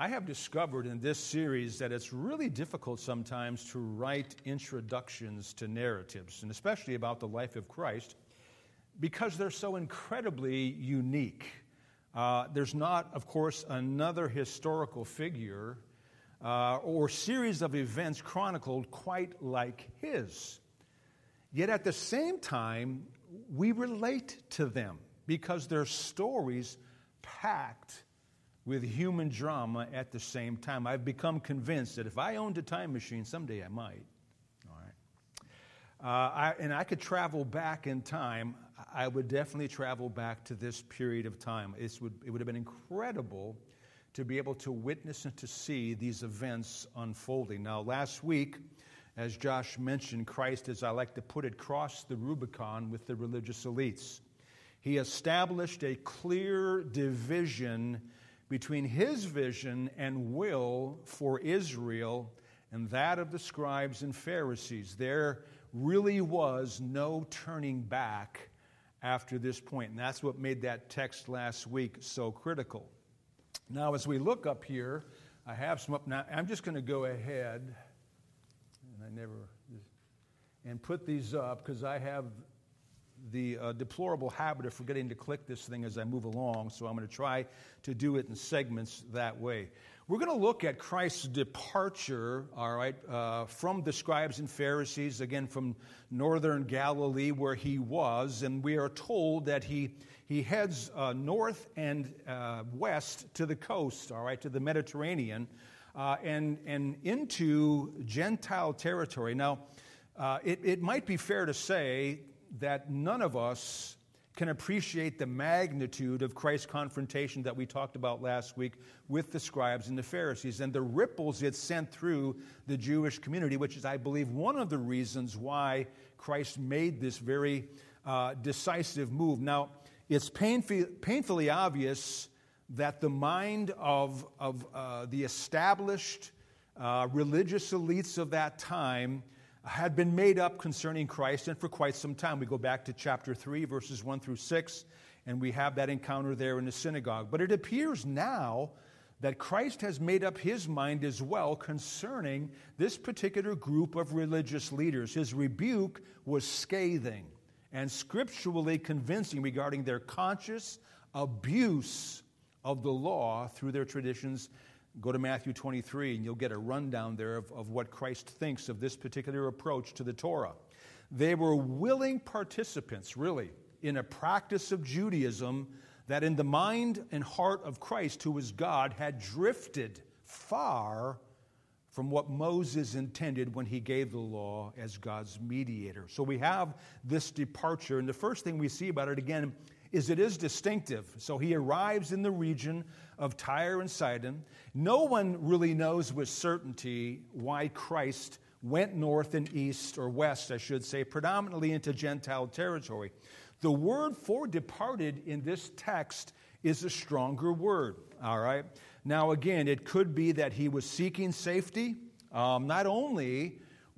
I have discovered in this series that it's really difficult sometimes to write introductions to narratives, and especially about the life of Christ, because they're so incredibly unique. There's not, of course, another historical figure or series of events chronicled quite like his. Yet at the same time, we relate to them because they're stories packed with human drama at the same time. I've become convinced that if I owned a time machine, someday I might. All right. And I could travel back in time. I would definitely travel back to this period of time. It would have been incredible to be able to witness and to see these events unfolding. Now, last week, as Josh mentioned, Christ, as I like to put it, crossed the Rubicon with the religious elites. He established a clear division between his vision and will for Israel and that of the scribes and Pharisees. There really was no turning back after this point, and that's what made that text last week so critical. Now, as we look up here, I have some up now. I'm just going to go ahead, and put these up because I have the deplorable habit of forgetting to click this thing as I move along, so I'm going to try to do it in segments that way. We're going to look at Christ's departure, all right, from the scribes and Pharisees, again from northern Galilee where he was, and we are told that he heads north and west to the coast, all right, to the Mediterranean, and into Gentile territory. Now, it might be fair to say that none of us can appreciate the magnitude of Christ's confrontation that we talked about last week with the scribes and the Pharisees and the ripples it sent through the Jewish community, which is, I believe, one of the reasons why Christ made this very decisive move. Now, it's painfully obvious that the mind of the established religious elites of that time had been made up concerning Christ, and for quite some time. We go back to chapter 3, verses 1 through 6, and we have that encounter there in the synagogue. But it appears now that Christ has made up his mind as well concerning this particular group of religious leaders. His rebuke was scathing and scripturally convincing regarding their conscious abuse of the law through their traditions. Go to Matthew 23, and you'll get a rundown there of what Christ thinks of this particular approach to the Torah. They were willing participants, really, in a practice of Judaism that in the mind and heart of Christ, who was God, had drifted far from what Moses intended when he gave the law as God's mediator. So we have this departure, and the first thing we see about it, again, is it is distinctive. So he arrives in the region of Tyre and Sidon. No one really knows with certainty why Christ went north and east, or west, I should say, predominantly into Gentile territory. The word for departed in this text is a stronger word, all right? Now, again, it could be that he was seeking safety. Not only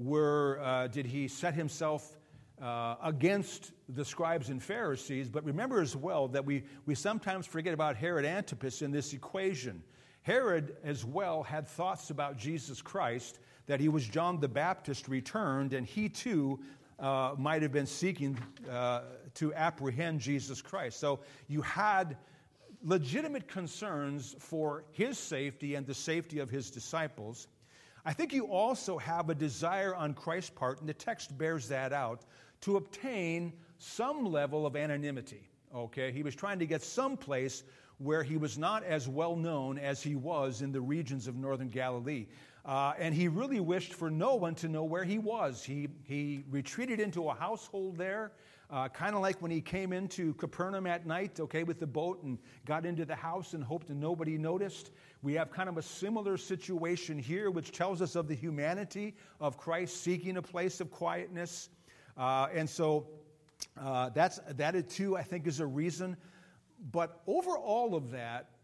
did he set himself against the scribes and Pharisees, but remember as well that we sometimes forget about Herod Antipas in this equation. Herod as well had thoughts about Jesus Christ, that he was John the Baptist returned, and he too might have been seeking to apprehend Jesus Christ. So you had legitimate concerns for his safety and the safety of his disciples. I think you also have a desire on Christ's part, and the text bears that out, to obtain some level of anonymity, okay? He was trying to get some place where he was not as well known as he was in the regions of northern Galilee. And he really wished for no one to know where he was. He retreated into a household there, kind of like when he came into Capernaum at night, okay, with the boat and got into the house and hoped that nobody noticed. We have kind of a similar situation here, which tells us of the humanity of Christ seeking a place of quietness. And so that too, I think, is a reason. But over all of that,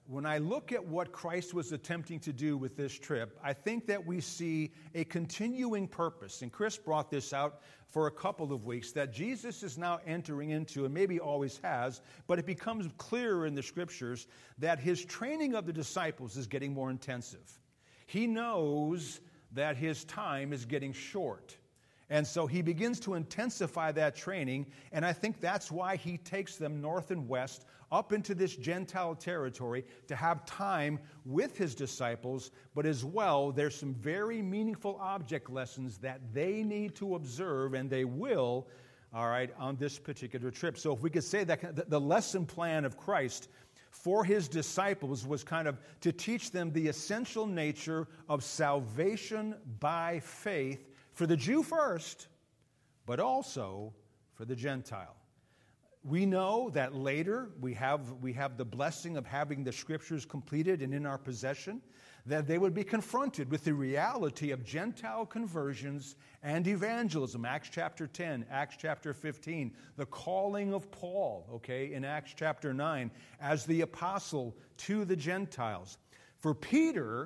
when I look at what Christ was attempting to do with this trip, I think that we see a continuing purpose. And Chris brought this out for a couple of weeks, that Jesus is now entering into, and maybe always has, but it becomes clearer in the Scriptures, that his training of the disciples is getting more intensive. He knows that his time is getting short. And so he begins to intensify that training, and I think that's why he takes them north and west up into this Gentile territory to have time with his disciples, but as well, there's some very meaningful object lessons that they need to observe, and they will, all right, on this particular trip. So if we could say that the lesson plan of Christ for his disciples was kind of to teach them the essential nature of salvation by faith, for the Jew first, but also for the Gentile. We know that later we have the blessing of having the Scriptures completed and in our possession, that they would be confronted with the reality of Gentile conversions and evangelism. Acts chapter 10, Acts chapter 15, the calling of Paul, okay, in Acts chapter 9, as the apostle to the Gentiles. For Peter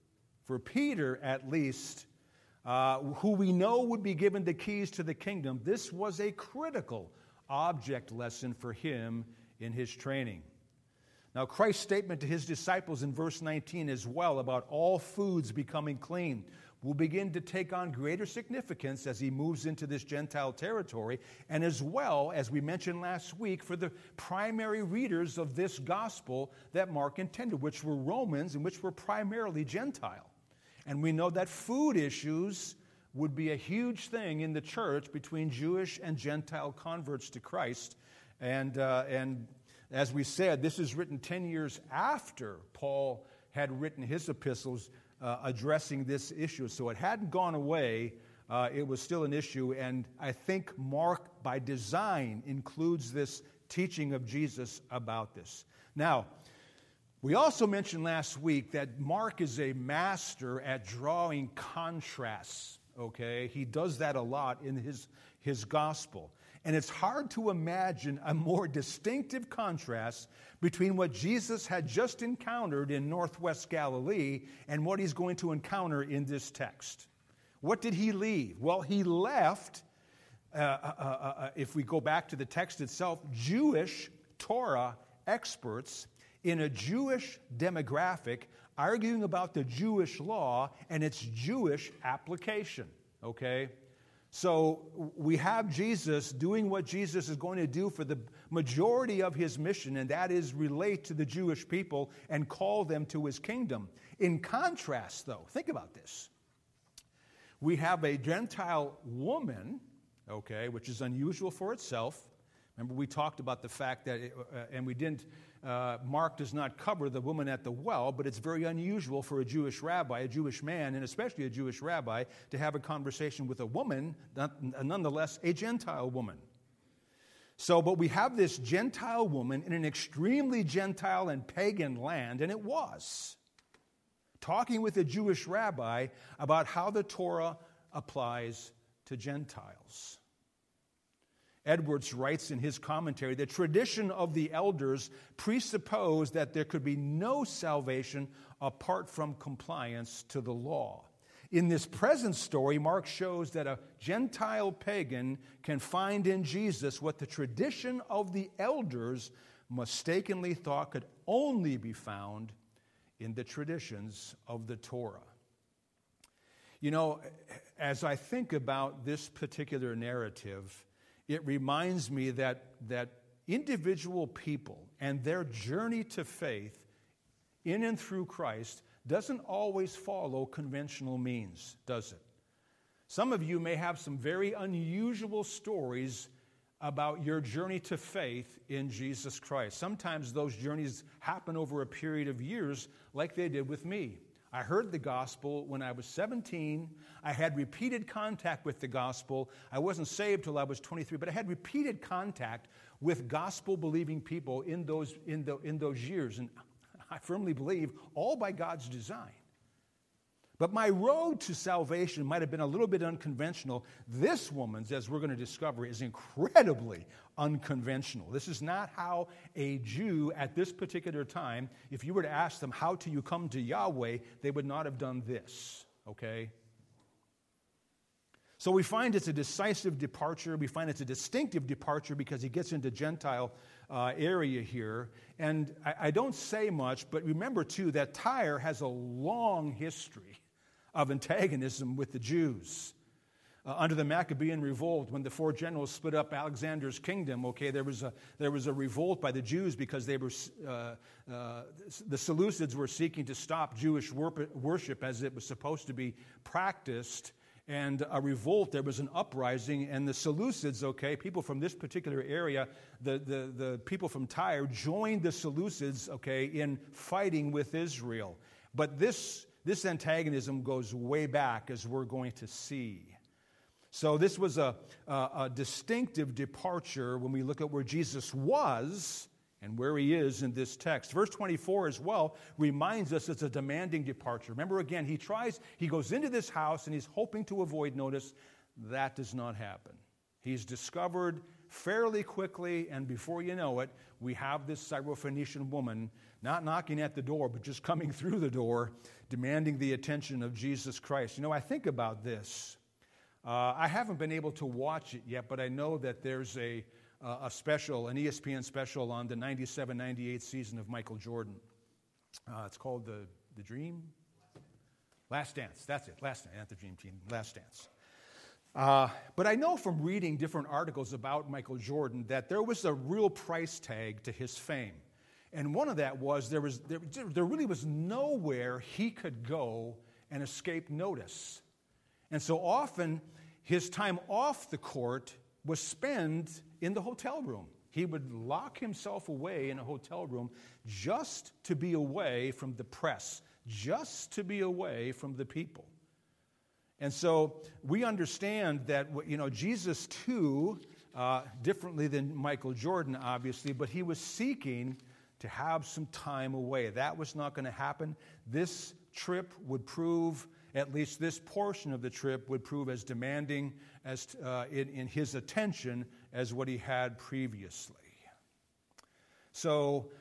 at least, who we know would be given the keys to the kingdom, this was a critical object lesson for him in his training. Now, Christ's statement to his disciples in verse 19 as well about all foods becoming clean will begin to take on greater significance as he moves into this Gentile territory, and as well, as we mentioned last week, for the primary readers of this gospel that Mark intended, which were Romans and which were primarily Gentile. And we know that food issues would be a huge thing in the church between Jewish and Gentile converts to Christ. And as we said, this is written 10 years after Paul had written his epistles addressing this issue. So it hadn't gone away. It was still an issue. And I think Mark, by design, includes this teaching of Jesus about this. Now, we also mentioned last week that Mark is a master at drawing contrasts, okay? He does that a lot in his gospel. And it's hard to imagine a more distinctive contrast between what Jesus had just encountered in northwest Galilee and what he's going to encounter in this text. What did he leave? Well, he left, if we go back to the text itself, Jewish Torah experts in a Jewish demographic arguing about the Jewish law and its Jewish application, okay? So we have Jesus doing what Jesus is going to do for the majority of his mission, and that is relate to the Jewish people and call them to his kingdom. In contrast, though, think about this. We have a Gentile woman, okay, which is unusual for itself. Remember, we talked about the fact that, and we didn't, Mark does not cover the woman at the well, but it's very unusual for a Jewish rabbi, a Jewish man, and especially a Jewish rabbi, to have a conversation with a woman, nonetheless a Gentile woman. So, but we have this Gentile woman in an extremely Gentile and pagan land, and it was, talking with a Jewish rabbi about how the Torah applies to Gentiles. Edwards writes in his commentary, the tradition of the elders presupposed that there could be no salvation apart from compliance to the law. In this present story, Mark shows that a Gentile pagan can find in Jesus what the tradition of the elders mistakenly thought could only be found in the traditions of the Torah. You know, as I think about this particular narrative, it reminds me that individual people and their journey to faith in and through Christ doesn't always follow conventional means, does it? Some of you may have some very unusual stories about your journey to faith in Jesus Christ. Sometimes those journeys happen over a period of years, like they did with me. I heard the gospel when I was 17. I had repeated contact with the gospel. I wasn't saved till I was 23, but I had repeated contact with gospel-believing people in those years, and I firmly believe all by God's design. But my road to salvation might have been a little bit unconventional. This woman's, as we're going to discover, is incredibly unconventional. This is not how a Jew at this particular time, if you were to ask them, how do you come to Yahweh, they would not have done this, okay? So we find it's a decisive departure. We find it's a distinctive departure because he gets into Gentile area here. And I don't say much, but remember, too, that Tyre has a long history of antagonism with the Jews. Under the Maccabean revolt, when the four generals split up Alexander's kingdom, okay, there was a revolt by the Jews because they were the Seleucids were seeking to stop Jewish worship as it was supposed to be practiced. And a revolt, there was an uprising, and the Seleucids, okay, people from this particular area, the people from Tyre joined the Seleucids, okay, in fighting with Israel. But this antagonism goes way back, as we're going to see. So this was a distinctive departure when we look at where Jesus was and where he is in this text. Verse 24 as well reminds us it's a demanding departure. Remember again, he goes into this house and he's hoping to avoid notice. That does not happen. He's discovered fairly quickly, and before you know it, we have this Syrophoenician woman not knocking at the door, but just coming through the door, demanding the attention of Jesus Christ. You know, I think about this. I haven't been able to watch it yet, but I know that there's a special, an ESPN special on the 97-98 season of Michael Jordan. It's called The Dream? Last Dance. That's it. Last Dance. Not The Dream Team. Last Dance. But I know from reading different articles about Michael Jordan that there was a real price tag to his fame. And one of that was there really was nowhere he could go and escape notice. And so often his time off the court was spent in the hotel room. He would lock himself away in a hotel room just to be away from the press, just to be away from the people. And so we understand that, you know, Jesus too, differently than Michael Jordan, obviously, but he was seeking to have some time away. That was not going to happen. This trip would prove, at least this portion of the trip would prove as demanding as in his attention as what he had previously. So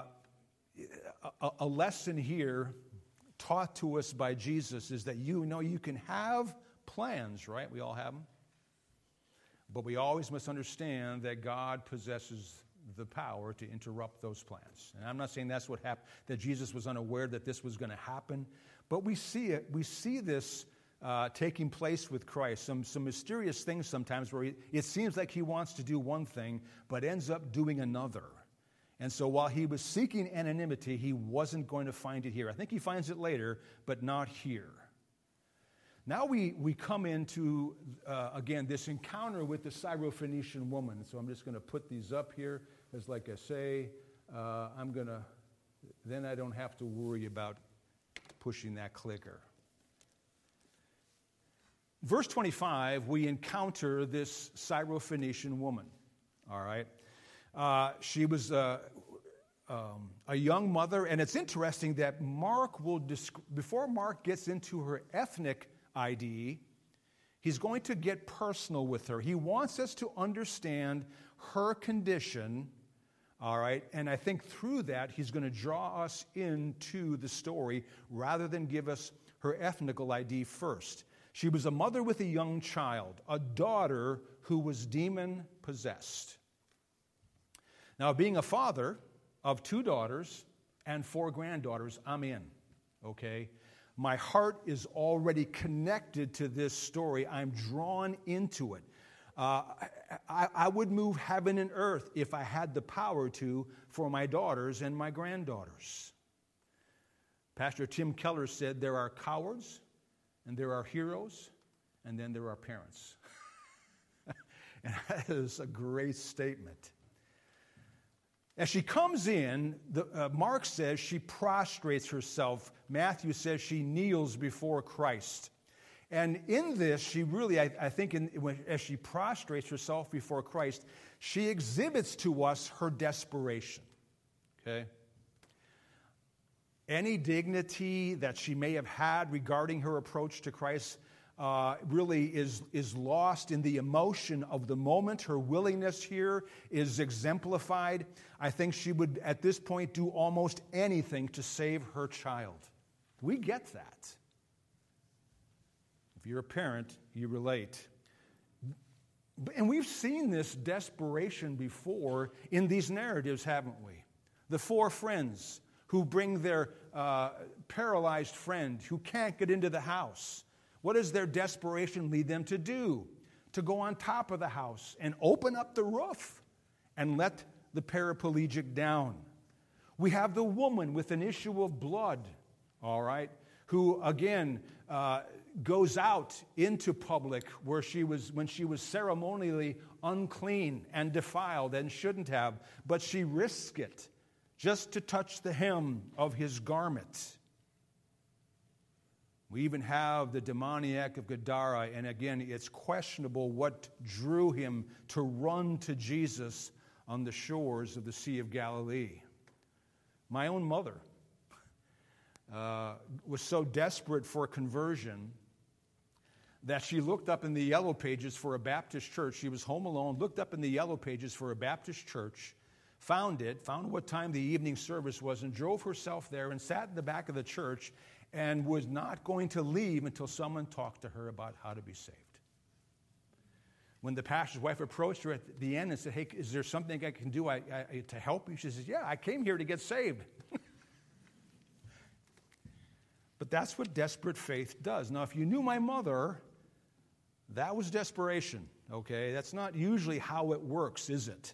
a lesson here taught to us by Jesus is that you can have plans, right? We all have them. But we always must understand that God possesses the power to interrupt those plans. And I'm not saying that's what happened, that Jesus was unaware that this was going to happen. But we see it. We see this taking place with Christ. Some mysterious things sometimes where it seems like he wants to do one thing, but ends up doing another. And so while he was seeking anonymity, he wasn't going to find it here. I think he finds it later, but not here. Now we come into, again, this encounter with the Syrophoenician woman. So I'm just going to put these up here, as like I say, then I don't have to worry about pushing that clicker. Verse 25, we encounter this Syrophoenician woman, all right? She was a young mother, and it's interesting that Mark will, before Mark gets into her ethnic ID, he's going to get personal with her. He wants us to understand her condition, all right? And I think through that, he's going to draw us into the story rather than give us her ethnical ID first. She was a mother with a young child, a daughter who was demon-possessed. Now, being a father of 2 daughters and 4 granddaughters, I'm in, okay? My heart is already connected to this story. I'm drawn into it. I would move heaven and earth if I had the power to for my daughters and my granddaughters. Pastor Tim Keller said there are cowards, and there are heroes, and then there are parents. And that is a great statement. As she comes in, Mark says she prostrates herself. Matthew says she kneels before Christ. And in this, she really, I think, as she prostrates herself before Christ, she exhibits to us her desperation. Okay? Any dignity that she may have had regarding her approach to Christ really is lost in the emotion of the moment. Her willingness here is exemplified. I think she would, at this point, do almost anything to save her child. We get that. If you're a parent, you relate. And we've seen this desperation before in these narratives, haven't we? The four friends who bring their paralyzed friend who can't get into the house. What does their desperation lead them to do? To go on top of the house and open up the roof and let the paraplegic down. We have the woman with an issue of blood, all right, who again goes out into public when she was ceremonially unclean and defiled and shouldn't have, but she risks it just to touch the hem of his garment. We even have the demoniac of Gadara, and again, it's questionable what drew him to run to Jesus on the shores of the Sea of Galilee. My own mother was so desperate for conversion that she looked up in the yellow pages for a Baptist church. She was home alone, looked up in the yellow pages for a Baptist church, found what time the evening service was, and drove herself there and sat in the back of the church and was not going to leave until someone talked to her about how to be saved. When the pastor's wife approached her at the end and said, "Hey, is there something I can do to help you?" She says, "Yeah, I came here to get saved." But that's what desperate faith does. Now, if you knew my mother, that was desperation, okay? That's not usually how it works, is it?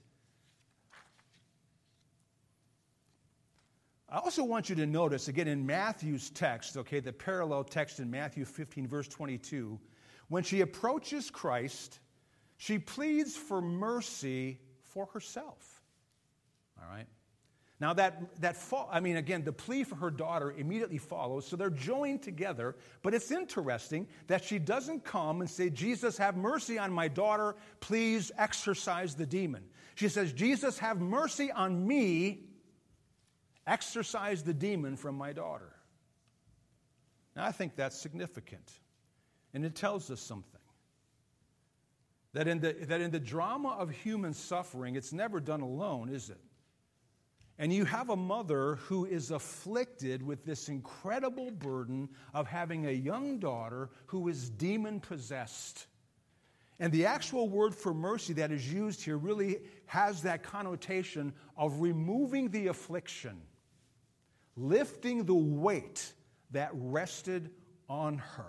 I also want you to notice, again, in Matthew's text, okay, the parallel text in Matthew 15, verse 22, when she approaches Christ, she pleads for mercy for herself. All right? Now, the plea for her daughter immediately follows, so they're joined together, but it's interesting that she doesn't come and say, "Jesus, have mercy on my daughter, please exorcise the demon." She says, "Jesus, have mercy on me, exorcise the demon from my daughter." Now, I think that's significant, and it tells us something. That in the drama of human suffering, it's never done alone, is it? And you have a mother who is afflicted with this incredible burden of having a young daughter who is demon-possessed. And the actual word for mercy that is used here really has that connotation of removing the affliction, lifting the weight that rested on her.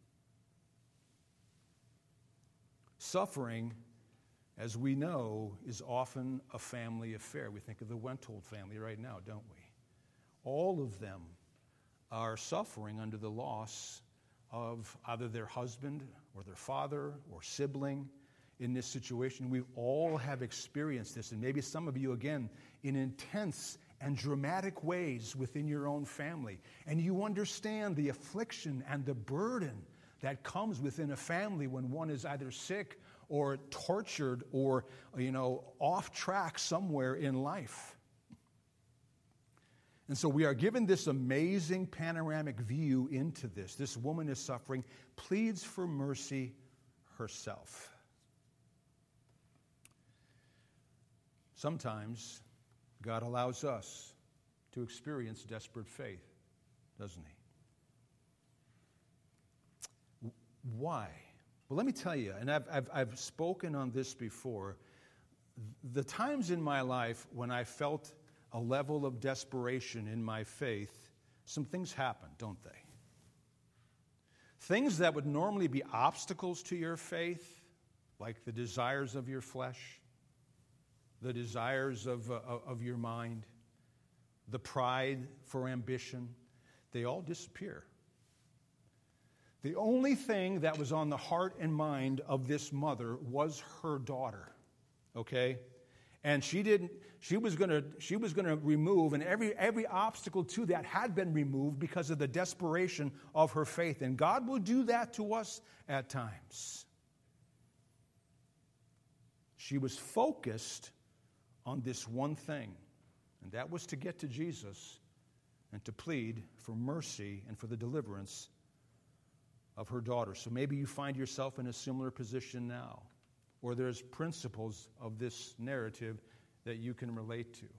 Suffering, as we know, is often a family affair. We think of the Wentold family right now, don't we? All of them are suffering under the loss of either their husband or their father or sibling in this situation. We all have experienced this, and maybe some of you, again, in intense and dramatic ways within your own family. And you understand the affliction and the burden that comes within a family when one is either sick or tortured or, off track somewhere in life. And so we are given this amazing panoramic view into this. This woman is suffering, pleads for mercy herself. Sometimes God allows us to experience desperate faith, doesn't he? Why? Well, let me tell you, and I've spoken on this before. The times in my life when I felt a level of desperation in my faith, some things happen, don't they? Things that would normally be obstacles to your faith, like the desires of your flesh, the desires of your mind, the pride for ambition, they all disappear. The only thing that was on the heart and mind of this mother was her daughter, okay? And she was going to remove, and every obstacle to that had been removed because of the desperation of her faith. And God will do that to us at times. She was focused on this one thing, and that was to get to Jesus and to plead for mercy and for the deliverance of her daughter. So maybe you find yourself in a similar position now, or there's principles of this narrative that you can relate to.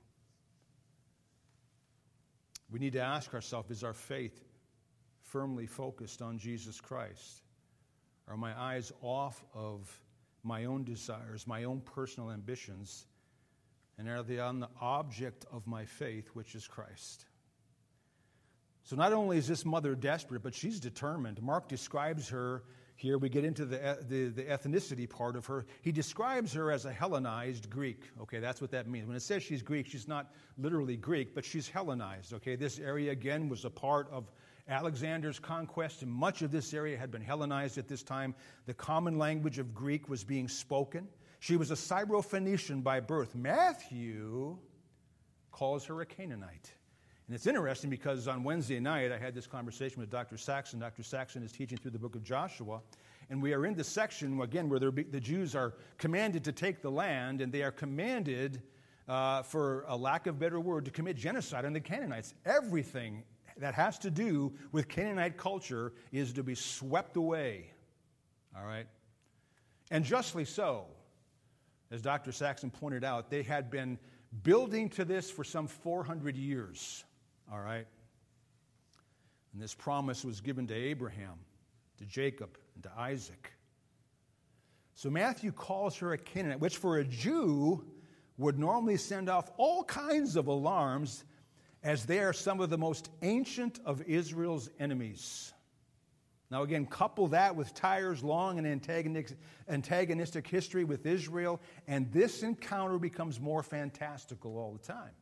We need to ask ourselves, is our faith firmly focused on Jesus Christ? Are my eyes off of my own desires, my own personal ambitions, and are they on the object of my faith, which is Christ? So not only is this mother desperate, but she's determined. Mark describes her here. We get into the ethnicity part of her. He describes her as a Hellenized Greek. Okay, that's what that means. When it says she's Greek, she's not literally Greek, but she's Hellenized. Okay, this area, again, was a part of Alexander's conquest, and much of this area had been Hellenized at this time. The common language of Greek was being spoken. She was a Syrophoenician by birth. Matthew calls her a Canaanite. And it's interesting because on Wednesday night I had this conversation with Dr. Saxon. Dr. Saxon is teaching through the book of Joshua. And we are in the section, again, where the Jews are commanded to take the land, and they are commanded, for a lack of better word, to commit genocide on the Canaanites. Everything that has to do with Canaanite culture is to be swept away. All right? And justly so. As Dr. Saxon pointed out, they had been building to this for some 400 years. All right? And this promise was given to Abraham, to Jacob, and to Isaac. So Matthew calls her a Canaanite, which for a Jew would normally send off all kinds of alarms, as they are some of the most ancient of Israel's enemies. Now again, couple that with Tyre's long and antagonistic history with Israel, and this encounter becomes more fantastical all the time.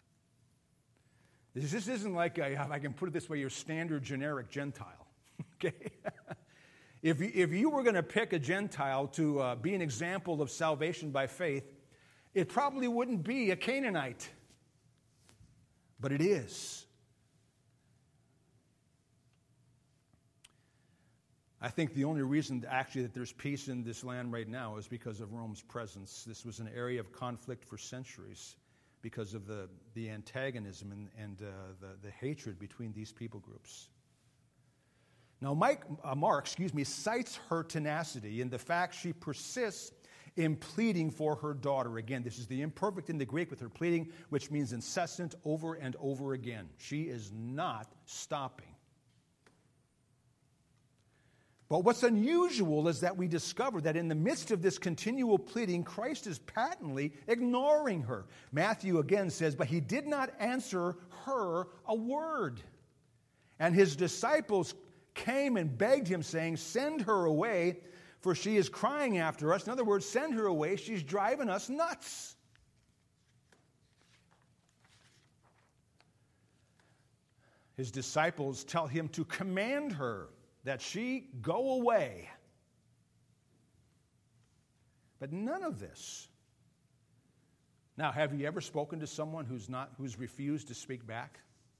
This isn't like, if I can put it this way, your standard generic Gentile. Okay? If you were going to pick a Gentile to be an example of salvation by faith, it probably wouldn't be a Canaanite. But it is. I think the only reason actually that there's peace in this land right now is because of Rome's presence. This was an area of conflict for centuries because of the antagonism and the hatred between these people groups. Now, Mark cites her tenacity in the fact she persists in pleading for her daughter. Again, this is the imperfect in the Greek with her pleading, which means incessant, over and over again. She is not stopping. But what's unusual is that we discover that in the midst of this continual pleading, Christ is patently ignoring her. Matthew again says, but he did not answer her a word. And his disciples came and begged him, saying, send her away, for she is crying after us. In other words, send her away. She's driving us nuts. His disciples tell him to command her that she go away. But none of this. Now, have you ever spoken to someone who's refused to speak back?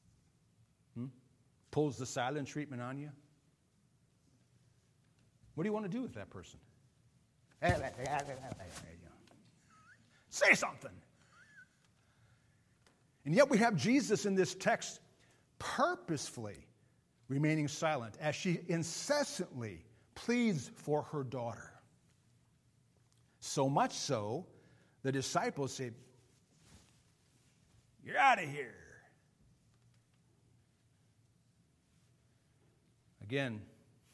Pulls the silent treatment on you? What do you want to do with that person? Say something. And yet we have Jesus in this text purposefully remaining silent as she incessantly pleads for her daughter. So much so, the disciples say, you're out of here. Again,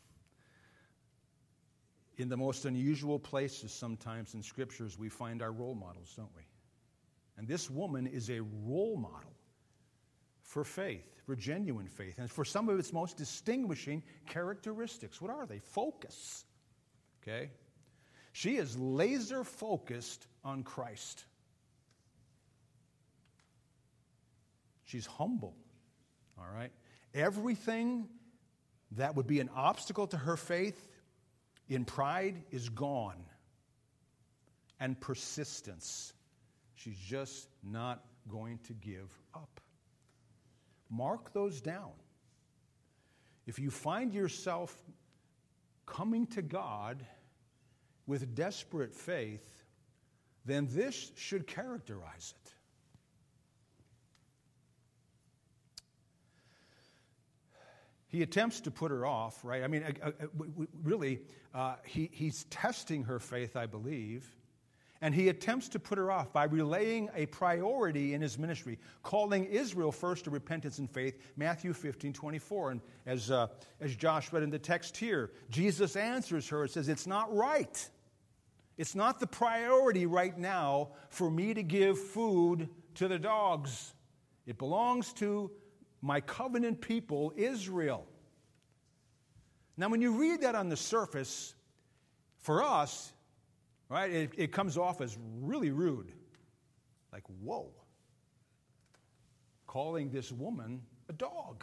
in the most unusual places sometimes in Scriptures, we find our role models, don't we? And this woman is a role model for faith, for genuine faith, and for some of its most distinguishing characteristics. What are they? Focus. Okay? She is laser focused on Christ. She's humble. All right? Everything that would be an obstacle to her faith in pride is gone. And persistence. She's just not going to give up. Mark those down. If you find yourself coming to God with desperate faith, then this should characterize it. He attempts to put her off, right? I mean, really, he's testing her faith, I believe. And he attempts to put her off by relaying a priority in his ministry, calling Israel first to repentance and faith, Matthew 15:24. And as Josh read in the text here, Jesus answers her and says, it's not right. It's not the priority right now for me to give food to the dogs. It belongs to my covenant people, Israel. Now, when you read that on the surface, for us, right, it comes off as really rude. Like, whoa. Calling this woman a dog.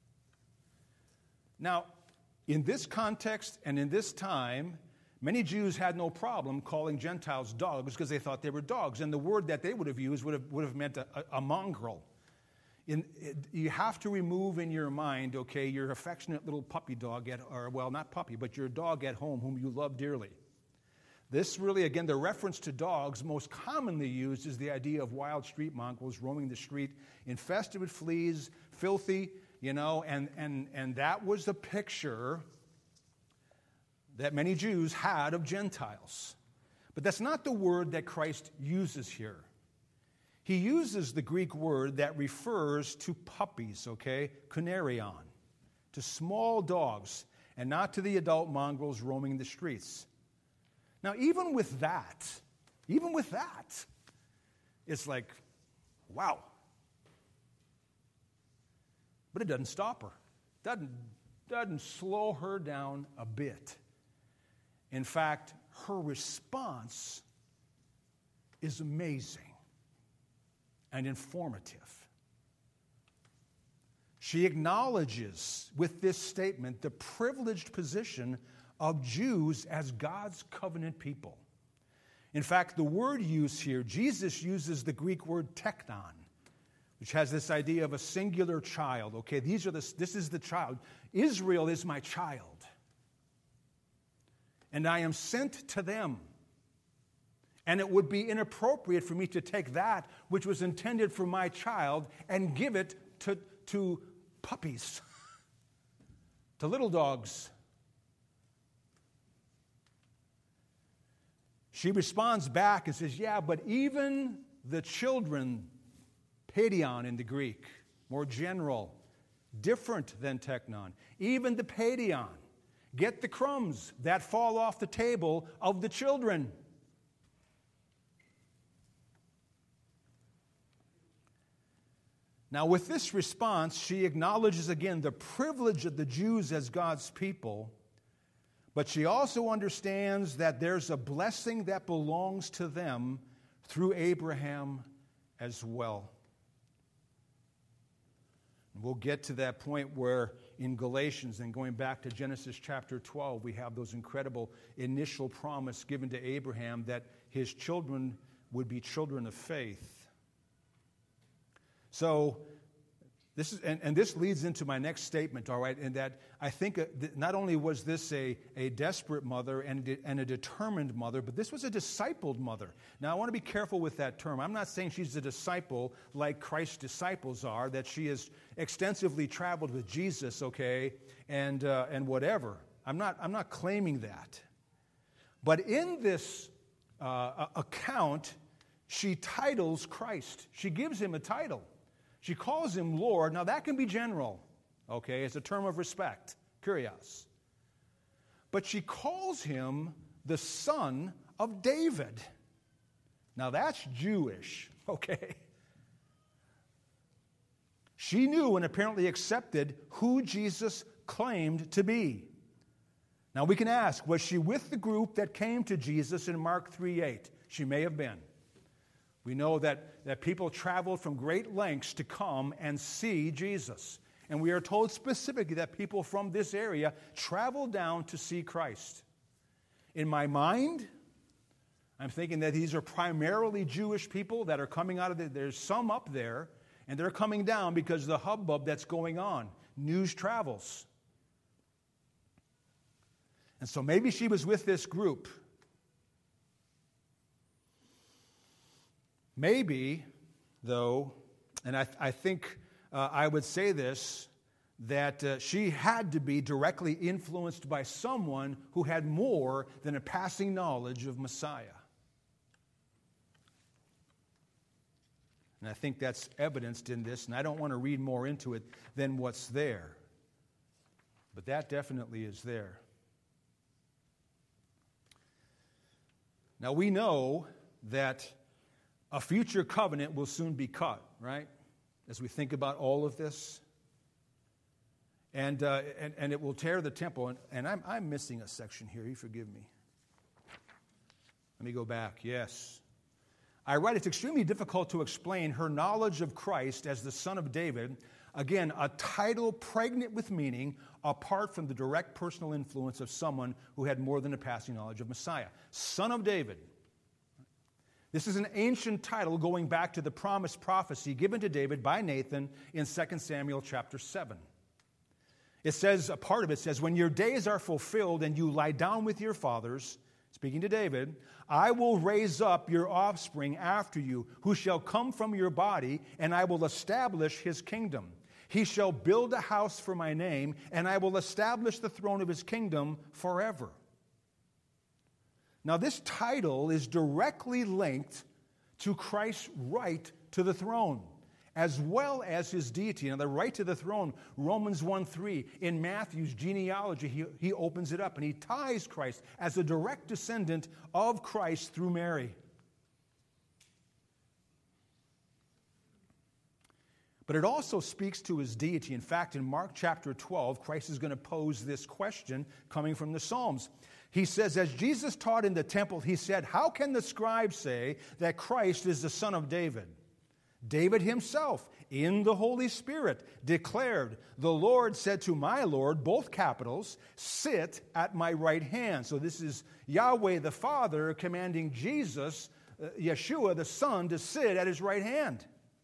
Now, in this context and in this time, many Jews had no problem calling Gentiles dogs because they thought they were dogs. And the word that they would have used would have meant a mongrel. You have to remove in your mind, okay, your affectionate little puppy dog, not puppy, but your dog at home whom you love dearly. This really, again, the reference to dogs most commonly used is the idea of wild street mongrels roaming the street, infested with fleas, filthy, and that was the picture that many Jews had of Gentiles. But that's not the word that Christ uses here. He uses the Greek word that refers to puppies, okay, kunarion, to small dogs, and not to the adult mongrels roaming the streets. Now, even with that, it's like, wow. But it doesn't stop her. Doesn't slow her down a bit. In fact, her response is amazing and informative. She acknowledges with this statement the privileged position of Jews as God's covenant people. In fact, the word used here, Jesus uses the Greek word teknon, which has this idea of a singular child. Okay, this is the child. Israel is my child. And I am sent to them. And it would be inappropriate for me to take that which was intended for my child and give it to puppies, to little dogs. She responds back and says, yeah, but even the children, paidion in the Greek, more general, different than teknon, even the paidion get the crumbs that fall off the table of the children. Now, with this response, she acknowledges again the privilege of the Jews as God's people, but she also understands that there's a blessing that belongs to them through Abraham as well. We'll get to that point where in Galatians and going back to Genesis chapter 12, we have those incredible initial promise given to Abraham that his children would be children of faith. So, this leads into my next statement, all right, and that I think not only was this a desperate mother and a determined mother, but this was a discipled mother. Now, I want to be careful with that term. I'm not saying she's a disciple like Christ's disciples are, that she has extensively traveled with Jesus, okay, and whatever. I'm not claiming that. But in this account, she titles Christ. She gives him a title. She calls him Lord. Now, that can be general, okay? It's a term of respect, kurios. But she calls him the son of David. Now, that's Jewish, okay? She knew and apparently accepted who Jesus claimed to be. Now, we can ask, was she with the group that came to Jesus in Mark 3:8? She may have been. We know that people traveled from great lengths to come and see Jesus. And we are told specifically that people from this area traveled down to see Christ. In my mind, I'm thinking that these are primarily Jewish people that are coming out of there's some up there, and they're coming down because of the hubbub that's going on. News travels. And so maybe she was with this group. Maybe, though, and I think I would say this, that she had to be directly influenced by someone who had more than a passing knowledge of Messiah. And I think that's evidenced in this, and I don't want to read more into it than what's there. But that definitely is there. Now we know that a future covenant will soon be cut, right? As we think about all of this. And it will tear the temple. And I'm missing a section here. You forgive me. Let me go back. Yes. I write, it's extremely difficult to explain her knowledge of Christ as the Son of David. Again, a title pregnant with meaning apart from the direct personal influence of someone who had more than a passing knowledge of Messiah. Son of David. This is an ancient title going back to the promised prophecy given to David by Nathan in 2 Samuel chapter 7. It says, a part of it says, when your days are fulfilled and you lie down with your fathers, speaking to David, I will raise up your offspring after you, who shall come from your body, and I will establish his kingdom. He shall build a house for my name, and I will establish the throne of his kingdom forever. Now, this title is directly linked to Christ's right to the throne, as well as his deity. Now, the right to the throne, Romans 1:3, in Matthew's genealogy, he opens it up and he ties Christ as a direct descendant of Christ through Mary. But it also speaks to his deity. In fact, in Mark chapter 12, Christ is going to pose this question coming from the Psalms. He says, as Jesus taught in the temple, he said, how can the scribes say that Christ is the Son of David? David himself, in the Holy Spirit, declared, the Lord said to my Lord, both capitals, sit at my right hand. So this is Yahweh the Father commanding Jesus, Yeshua the Son, to sit at his right hand.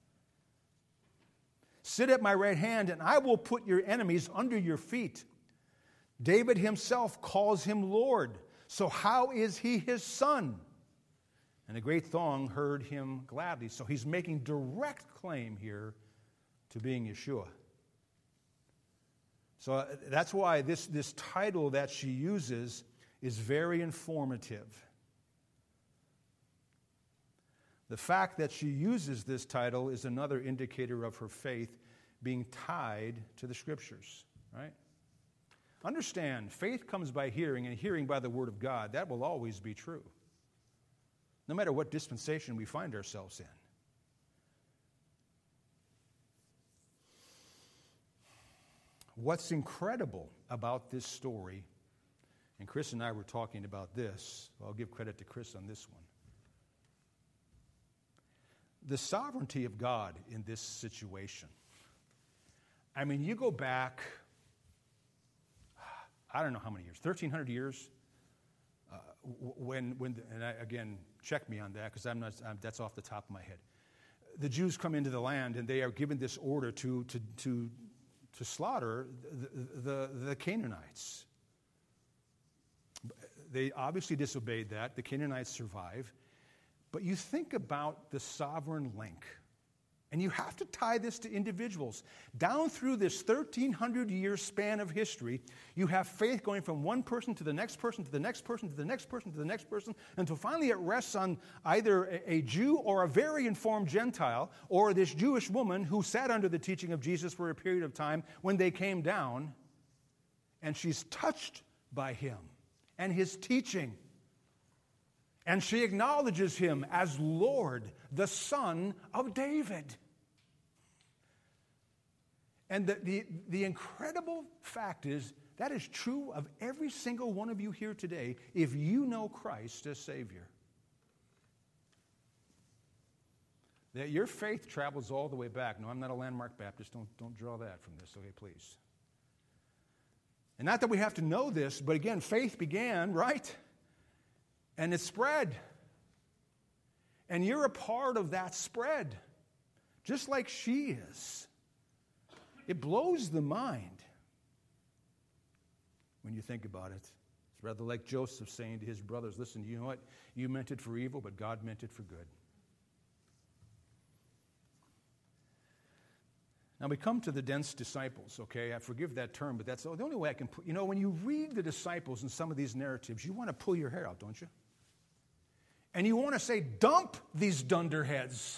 Sit at my right hand, and I will put your enemies under your feet. David himself calls him Lord. So how is he his son? And a great throng heard him gladly. So he's making direct claim here to being Yeshua. So that's why this title that she uses is very informative. The fact that she uses this title is another indicator of her faith being tied to the Scriptures, right? Understand, faith comes by hearing, and hearing by the Word of God. That will always be true, no matter what dispensation we find ourselves in. What's incredible about this story, and Chris and I were talking about this, I'll give credit to Chris on this one. The sovereignty of God in this situation. I mean, you go back, I don't know how many years, 1,300 years, again, check me on that because that's off the top of my head. The Jews come into the land and they are given this order to slaughter the Canaanites. They obviously disobeyed that. The Canaanites survive. But you think about the sovereign link, and you have to tie this to individuals. Down through this 1,300-year span of history, you have faith going from one person to the next person, to the next person, to the next person, to the next person, until finally it rests on either a Jew or a very informed Gentile, or this Jewish woman who sat under the teaching of Jesus for a period of time when they came down, and she's touched by him and his teaching. And she acknowledges him as Lord, the Son of David. And the incredible fact is, that is true of every single one of you here today if you know Christ as Savior. That your faith travels all the way back. No, I'm not a landmark Baptist. Don't draw that from this, okay, please. And not that we have to know this, but again, faith began, right? And it spread. And you're a part of that spread, just like she is. It blows the mind when you think about it. It's rather like Joseph saying to his brothers, listen, you know what? You meant it for evil, but God meant it for good. Now we come to the dense disciples, okay? I forgive that term, but that's the only way I can put, when you read the disciples in some of these narratives, you want to pull your hair out, don't you? And you want to say, dump these dunderheads.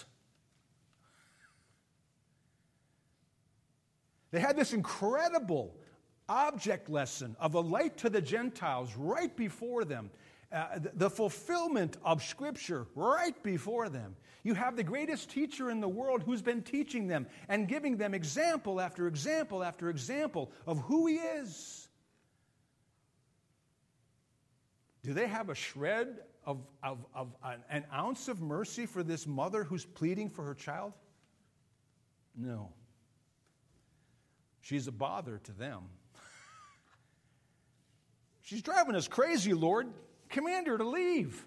They had this incredible object lesson of a light to the Gentiles right before them. The fulfillment of Scripture right before them. You have the greatest teacher in the world who's been teaching them and giving them example after example after example of who He is. Do they have a shred of an ounce of mercy for this mother who's pleading for her child? No. She's a bother to them. She's driving us crazy, Lord. Command her to leave.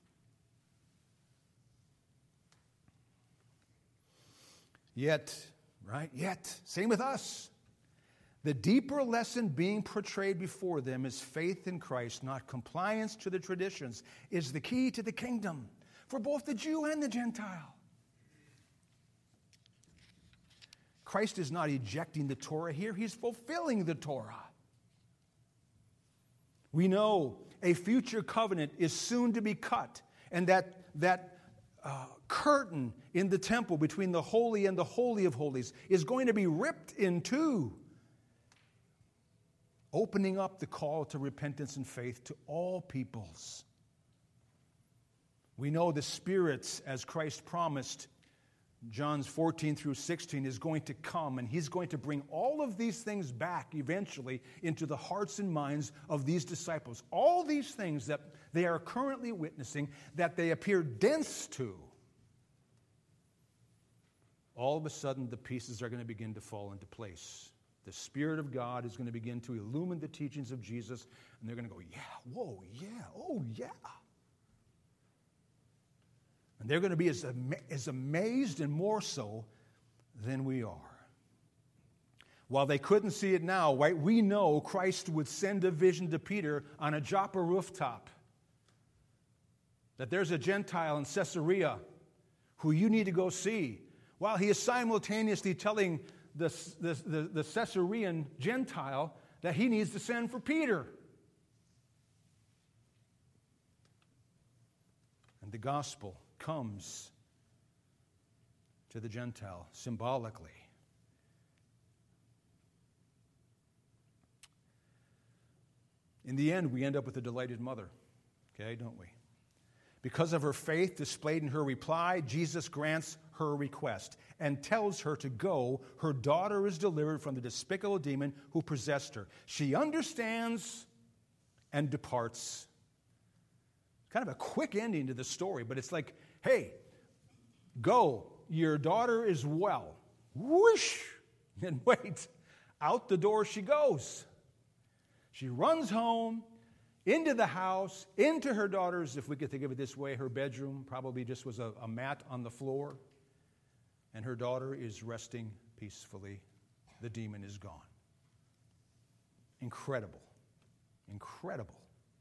Yet, same with us. The deeper lesson being portrayed before them is faith in Christ, not compliance to the traditions, is the key to the kingdom for both the Jew and the Gentile. Christ is not ejecting the Torah here, He's fulfilling the Torah. We know a future covenant is soon to be cut, and that curtain in the temple between the holy and the holy of holies is going to be ripped in two, opening up the call to repentance and faith to all peoples. We know the spirits, as Christ promised, John 14 through 16, is going to come, and He's going to bring all of these things back eventually into the hearts and minds of these disciples. All these things that they are currently witnessing, that they appear dense to, all of a sudden the pieces are going to begin to fall into place. The Spirit of God is going to begin to illumine the teachings of Jesus, and they're going to go, yeah, whoa, yeah, oh, yeah. And they're going to be as amazed and more so than we are. While they couldn't see it now, right, we know Christ would send a vision to Peter on a Joppa rooftop that there's a Gentile in Caesarea who you need to go see, while he is simultaneously telling the Caesarean Gentile that he needs to send for Peter. And the gospel comes to the Gentile symbolically. In the end, we end up with a delighted mother, okay, don't we? Because of her faith displayed in her reply, Jesus grants her request and tells her to go. Her daughter is delivered from the despicable demon who possessed her. She understands and departs. Kind of a quick ending to the story, but it's like, hey, go, your daughter is well. Whoosh! And wait, out the door she goes. She runs home, into the house, into her daughter's, if we could think of it this way, her bedroom probably just was a mat on the floor. And her daughter is resting peacefully. The demon is gone. Incredible. Incredible.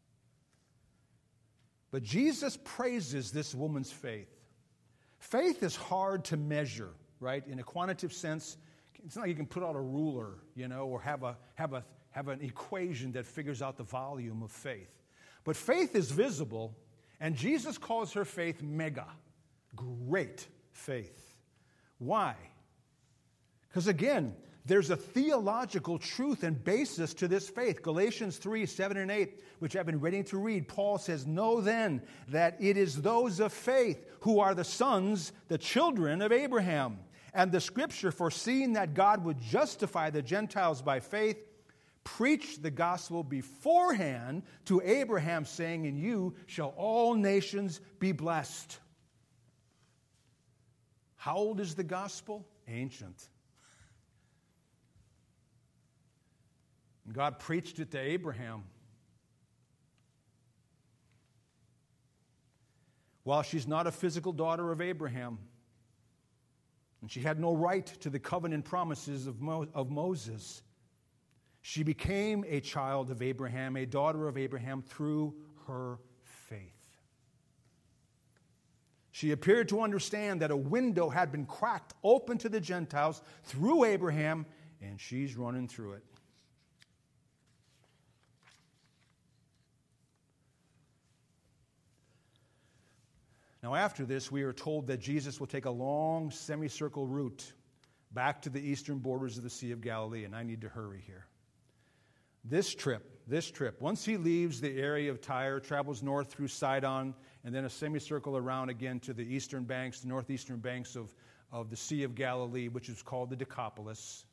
But Jesus praises this woman's faith. Faith is hard to measure, right? In a quantitative sense, it's not like you can put out a ruler, or have an equation that figures out the volume of faith. But faith is visible, and Jesus calls her faith mega, great faith. Why? Because again, there's a theological truth and basis to this faith. Galatians 3, 7 and 8, which I've been ready to read, Paul says, "Know then that it is those of faith who are the sons, the children of Abraham. And the Scripture, foreseeing that God would justify the Gentiles by faith, preached the gospel beforehand to Abraham, saying, in you shall all nations be blessed." How old is the gospel? Ancient. And God preached it to Abraham. While she's not a physical daughter of Abraham, and she had no right to the covenant promises of Moses, she became a child of Abraham, a daughter of Abraham, through her faith. She appeared to understand that a window had been cracked open to the Gentiles through Abraham, and she's running through it. Now, after this, we are told that Jesus will take a long semicircle route back to the eastern borders of the Sea of Galilee, and I need to hurry here. This trip, once he leaves the area of Tyre, travels north through Sidon, and then a semicircle around again to the eastern banks, the northeastern banks of the Sea of Galilee, which is called the Decapolis.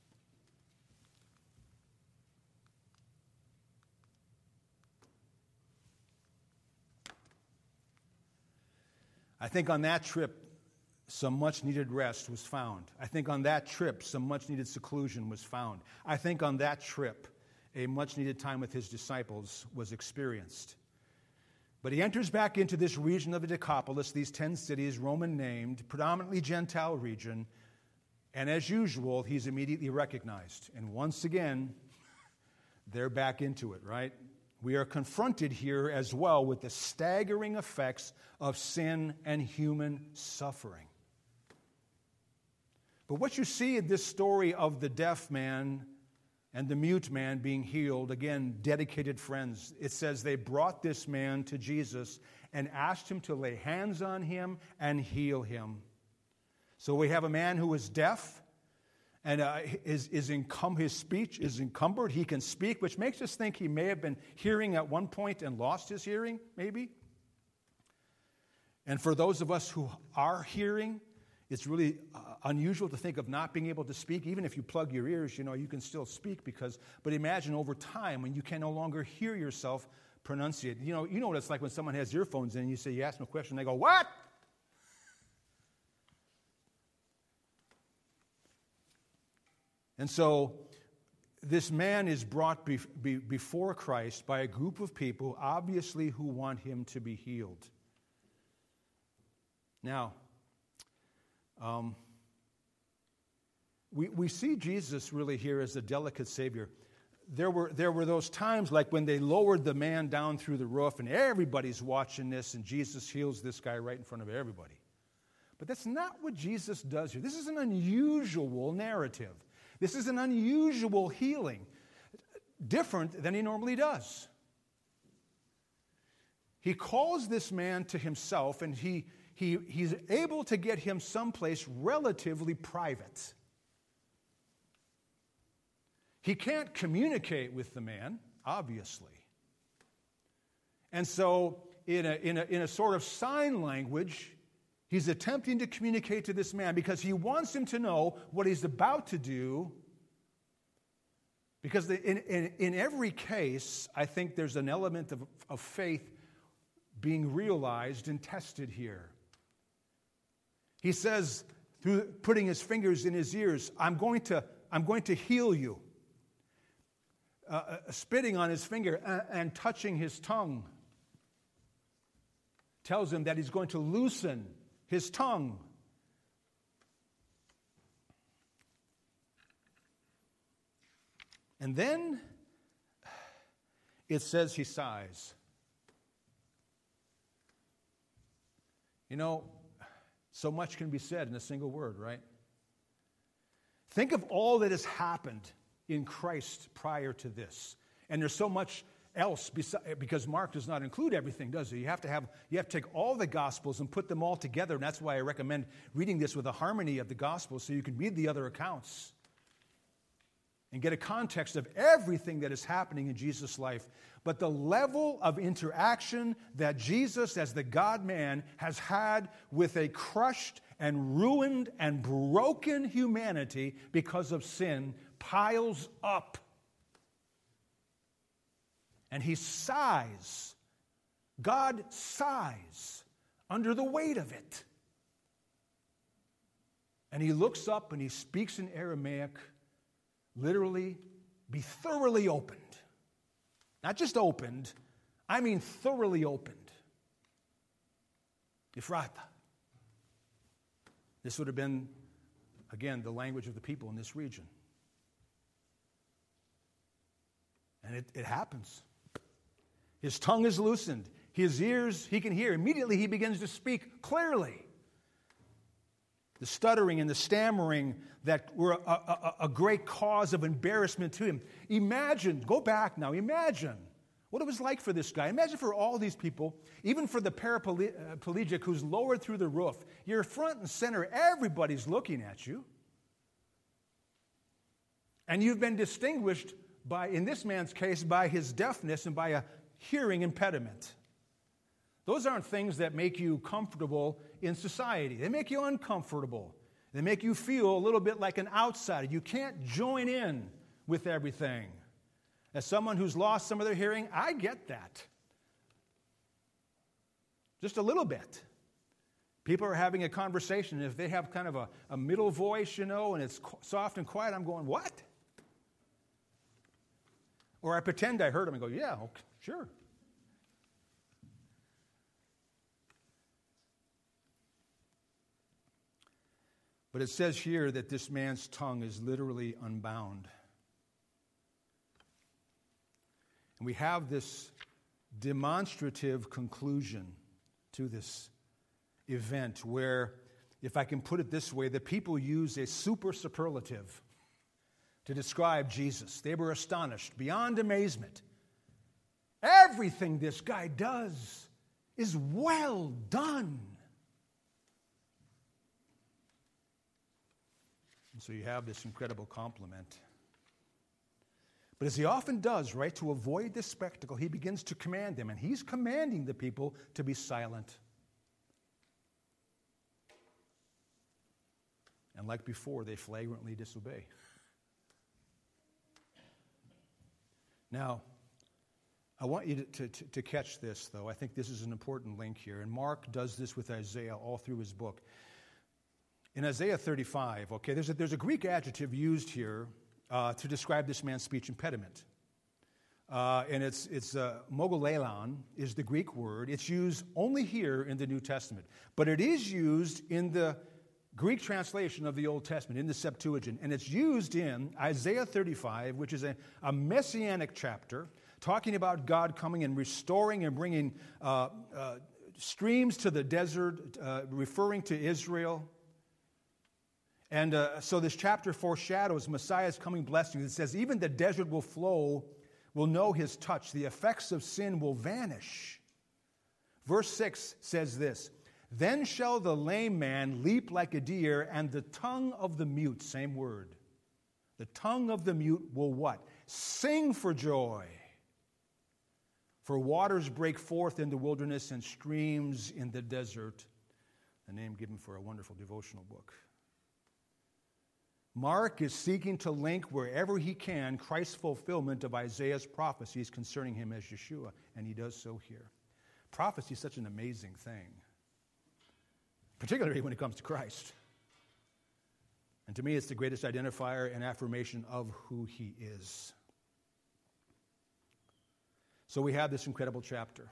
I think on that trip, some much-needed rest was found. I think on that trip, some much-needed seclusion was found. I think on that trip, a much-needed time with his disciples was experienced. But he enters back into this region of the Decapolis, these 10 cities, Roman-named, predominantly Gentile region, and as usual, he's immediately recognized. And once again, they're back into it, right? We are confronted here as well with the staggering effects of sin and human suffering. But what you see in this story of the deaf man and the mute man being healed, again, dedicated friends, it says they brought this man to Jesus and asked him to lay hands on him and heal him. So we have a man who is deaf, and his speech is encumbered. He can speak, which makes us think he may have been hearing at one point and lost his hearing, maybe. And for those of us who are hearing, it's really unusual to think of not being able to speak. Even if you plug your ears, you can still speak but imagine over time when you can no longer hear yourself pronunciate. You know what it's like when someone has earphones in and you ask them a question, they go, "What?" And so this man is brought before Christ by a group of people, obviously, who want him to be healed. Now, we see Jesus really here as a delicate Savior. There were those times like when they lowered the man down through the roof and everybody's watching this and Jesus heals this guy right in front of everybody. But that's not what Jesus does here. This is an unusual narrative. This is an unusual healing, different than he normally does. He calls this man to himself, and he's able to get him someplace relatively private. He can't communicate with the man, obviously. And so in a sort of sign language, he's attempting to communicate to this man because he wants him to know what he's about to do. Because in every case, I think there's an element of faith being realized and tested here. He says, through putting his fingers in his ears, I'm going to heal you. Spitting on his finger and touching his tongue tells him that he's going to loosen his tongue. And then it says he sighs. So much can be said in a single word, right? Think of all that has happened in Christ prior to this. And there's so much else because Mark does not include everything, does he? You have to take all the Gospels and put them all together, and that's why I recommend reading this with a harmony of the Gospels so you can read the other accounts and get a context of everything that is happening in Jesus' life. But the level of interaction that Jesus, as the God-man, has had with a crushed and ruined and broken humanity because of sin piles up. And he sighs. God sighs under the weight of it. And he looks up and he speaks in Aramaic, literally, be thoroughly opened. Not just opened, I mean thoroughly opened. Ephrata. This would have been, again, the language of the people in this region. And it happens. His tongue is loosened. His ears, he can hear. Immediately he begins to speak clearly. the stuttering and the stammering that were a great cause of embarrassment to him. Imagine, go back now, imagine what it was like for this guy. Imagine for all these people, even for the paraplegic who's lowered through the roof. You're front and center. Everybody's looking at you. And you've been distinguished by, in this man's case, by his deafness and by a hearing impediment. Those aren't things that make you comfortable in society. They make you uncomfortable. They make you feel a little bit like an outsider. You can't join in with everything. As someone who's lost some of their hearing, I get that. Just a little bit. People are having a conversation, and if they have kind of a middle voice, and it's soft and quiet, I'm going, what? Or I pretend I heard them and go, yeah, okay, sure. But it says here that this man's tongue is literally unbound. And we have this demonstrative conclusion to this event where, if I can put it this way, the people use a super superlative to describe Jesus. They were astonished beyond amazement. Everything this guy does is well done. And so you have this incredible compliment. But as he often does, right, to avoid this spectacle, he begins to command them, and he's commanding the people to be silent. And like before, they flagrantly disobey. Now, I want you to catch this, though. I think this is an important link here. And Mark does this with Isaiah all through his book. In Isaiah 35, okay, there's a Greek adjective used here to describe this man's speech impediment. And it's mogolelon is the Greek word. It's used only here in the New Testament. But it is used in the Greek translation of the Old Testament, in the Septuagint. And it's used in Isaiah 35, which is a messianic chapter, talking about God coming and restoring and bringing streams to the desert, referring to Israel. And so this chapter foreshadows Messiah's coming blessings. It says, even the desert will know his touch. The effects of sin will vanish. Verse 6 says this, then shall the lame man leap like a deer, and the tongue of the mute, same word, the tongue of the mute will what? Sing for joy. For waters break forth in the wilderness and streams in the desert. A name given for a wonderful devotional book. Mark is seeking to link wherever he can Christ's fulfillment of Isaiah's prophecies concerning him as Yeshua, and he does so here. Prophecy is such an amazing thing, particularly when it comes to Christ. And to me, it's the greatest identifier and affirmation of who he is. So we have this incredible chapter.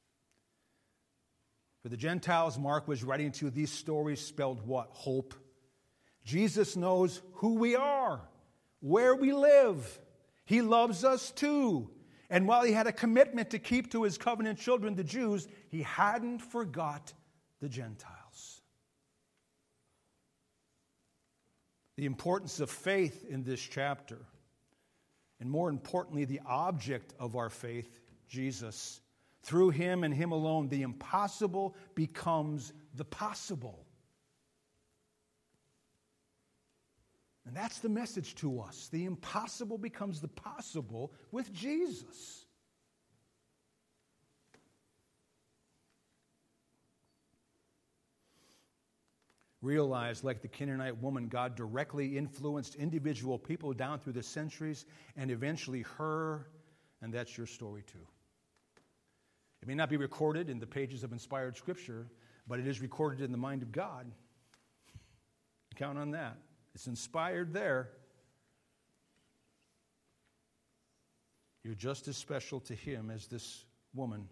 For the Gentiles, Mark was writing to, these stories spelled what? Hope. Jesus knows who we are, where we live. He loves us too. And while he had a commitment to keep to his covenant children, the Jews, he hadn't forgot the Gentiles. The importance of faith in this chapter, and more importantly, the object of our faith, Jesus. Through him and him alone, the impossible becomes the possible. And that's the message to us. The impossible becomes the possible with Jesus. Realize, like the Canaanite woman, God directly influenced individual people down through the centuries, and eventually her, and that's your story too. It may not be recorded in the pages of inspired Scripture, but it is recorded in the mind of God. Count on that. It's inspired there. You're just as special to him as this woman.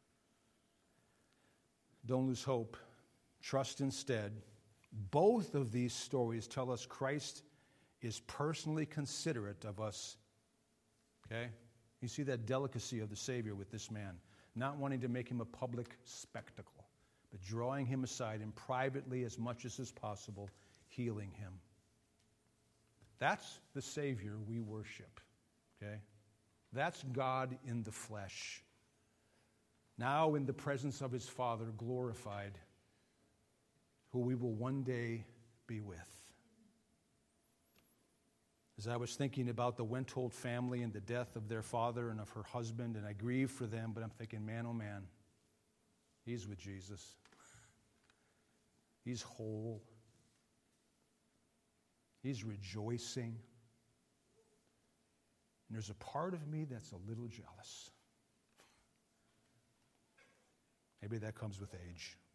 Don't lose hope. Trust instead. Both of these stories tell us Christ is personally considerate of us. Okay? You see that delicacy of the Savior with this man, not wanting to make him a public spectacle, but drawing him aside and privately, as much as is possible, healing him. That's the Savior we worship, okay? That's God in the flesh, now in the presence of his Father, glorified, who we will one day be with. As I was thinking about the Wentold family and the death of their father and of her husband, and I grieve for them, but I'm thinking, man, oh man, he's with Jesus. He's whole. He's rejoicing. And there's a part of me that's a little jealous. Maybe that comes with age.